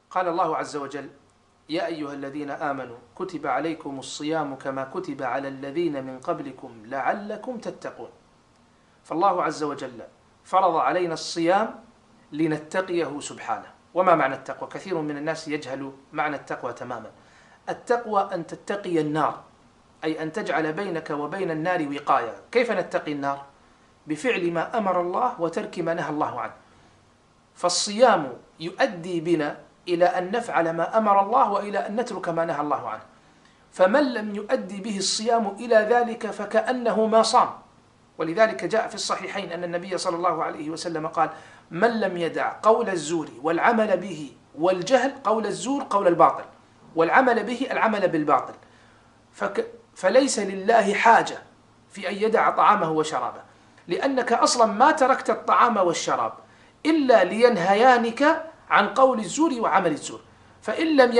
قال الله عز وجل: يا أيها الذين آمنوا كتب عليكم الصيام كما كتب على الذين من قبلكم لعلكم تتقون. فالله عز وجل فرض علينا الصيام لنتقيه سبحانه. وما معنى التقوى؟ كثير من الناس يجهل معنى التقوى تماما. التقوى أن تتقي النار، أي أن تجعل بينك وبين النار وقاية. كيف نتقي النار؟ بفعل ما أمر الله وترك ما نهى الله عنه. فالصيام يؤدي بنا إلى أن نفعل ما أمر الله وإلى أن نترك ما نهى الله عنه. فمن لم يؤدي به الصيام إلى ذلك فكأنه ما صام. ولذلك جاء في الصحيحين أن النبي صلى الله عليه وسلم قال: من لم يدع قول الزور والعمل به والجهل، قول الزور قول الباطل والعمل به العمل بالباطل، فليس لله حاجة في أن يدع طعامه وشرابه، لأنك أصلا ما تركت الطعام والشراب إلا لينهيانك عن قول الزور وعمل الزور. فإن لم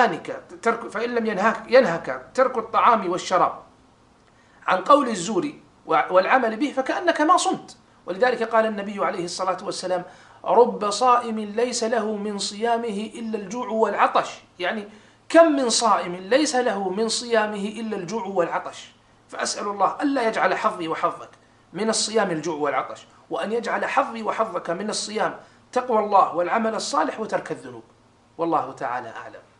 ينهك ترك الطعام والشراب عن قول الزور والعمل به فكأنك ما صمت. ولذلك قال النبي عليه الصلاة والسلام: رب صائم ليس له من صيامه إلا الجوع والعطش. يعني كم من صائم ليس له من صيامه إلا الجوع والعطش. فأسأل الله ألا يجعل حظي وحظك من الصيام الجوع والعطش، وأن يجعل حظي وحظك من الصيام تقوى الله والعمل الصالح وترك الذنوب. والله تعالى أعلم.